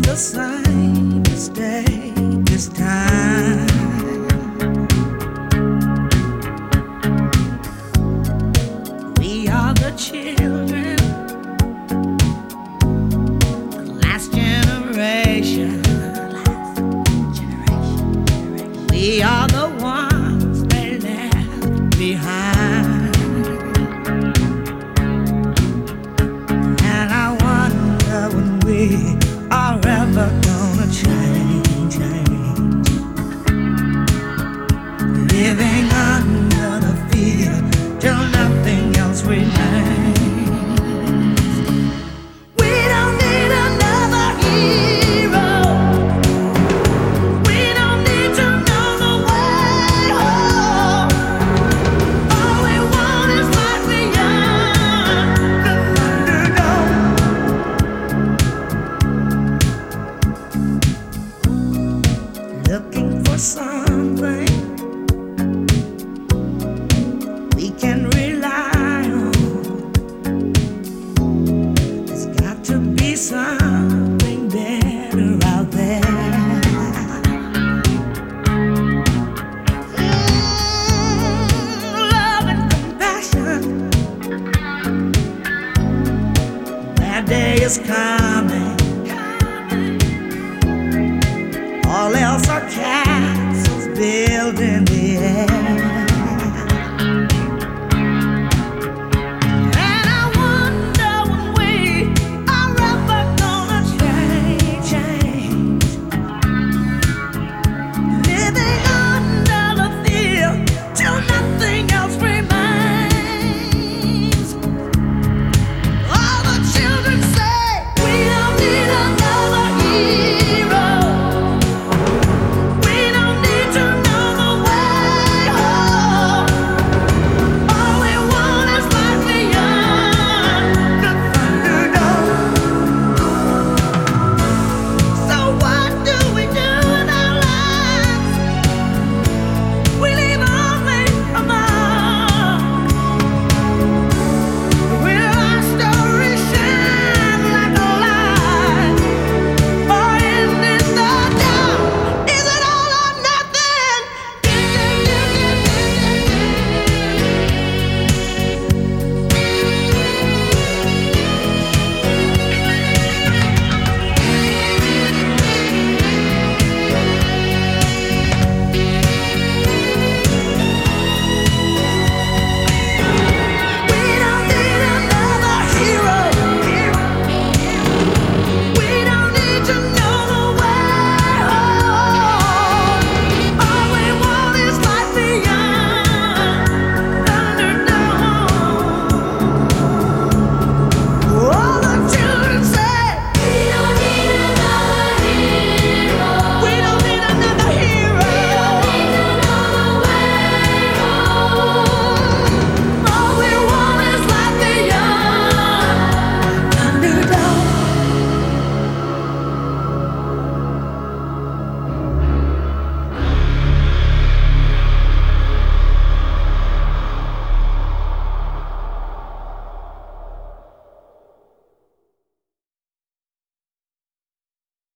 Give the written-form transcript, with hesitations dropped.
the same mistake this time. We are the children, the last generation. We are the ones they left behind. And I wonder when we are ever gonna change. Living under the fear till nothing else remains. We don't need another hero. We don't need to know the way home. All we want is what we are, the underdog. Looking for something we can rely on. There's got to be something better out there. Love and compassion. That day is coming.